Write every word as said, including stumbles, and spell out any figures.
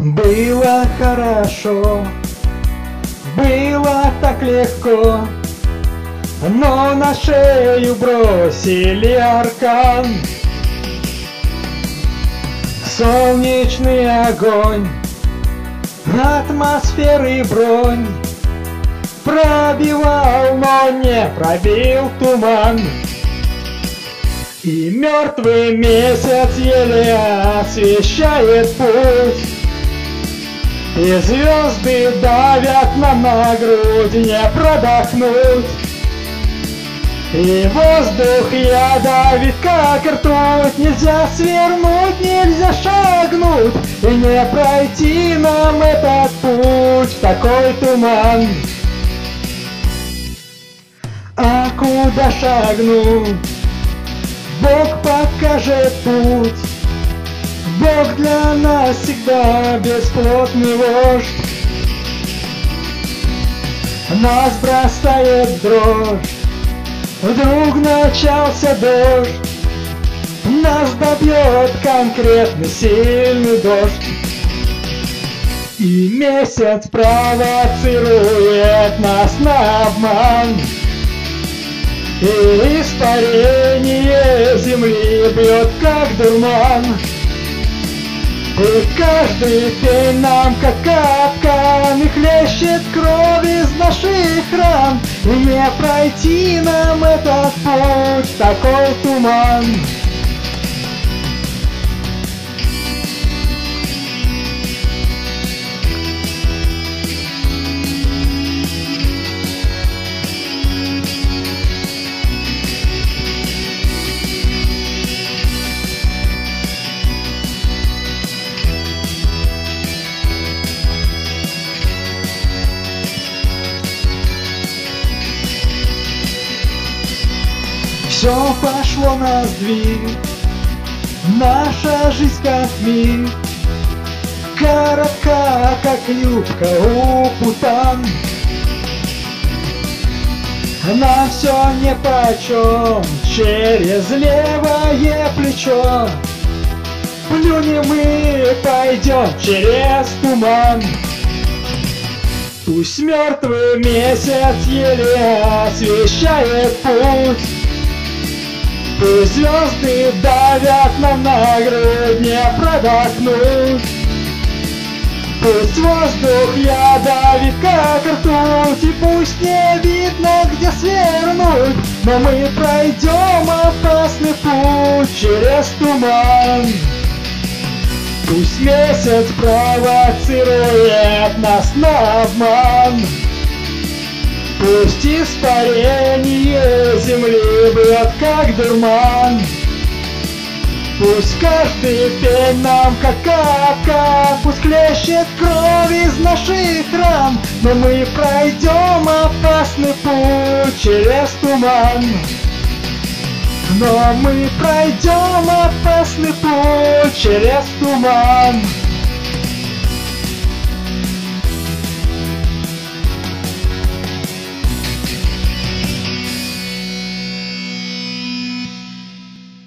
Было хорошо, было так легко, но на шею бросили аркан. Солнечный огонь, атмосферы бронь пробивал, но не пробил туман. И мертвый месяц еле освещает путь, и звезды давят нам на грудь, не продохнуть. И воздух ядовит, как ртуть, нельзя свернуть, нельзя шагнуть, и не пройти нам этот путь в такой туман. А куда шагнуть? Бог покажет путь. Бог для нас всегда бесплотный вождь. Нас бросает дрожь, вдруг начался дождь. Нас добьет конкретный сильный дождь. И месяц провоцирует нас на обман. И испарение земли бьет как дурман. И каждый пень нам как капкан, и хлещет кровь из наших ран. И не пройти нам этот путь в такой туман. Все пошло на сдвиг, наша жизнь как миг, коротка, как юбка у путан. Нам все нипочем, через левое плечо плюнем и пойдем через туман. Пусть мертвый месяц еле освещает путь, пусть звезды давят нам на грудь, не продохнуть. Пусть воздух ядовит, как ртуть, и пусть не видно, где свернуть, но мы пройдем опасный путь через туман. Пусть месяц провоцирует нас на обман. Пусть испарение земли бьет как дурман. Пусть каждый пень нам как капка, пусть хлещет кровь из наших ран, но мы пройдем опасный путь через туман. Но мы пройдем опасный путь через туман.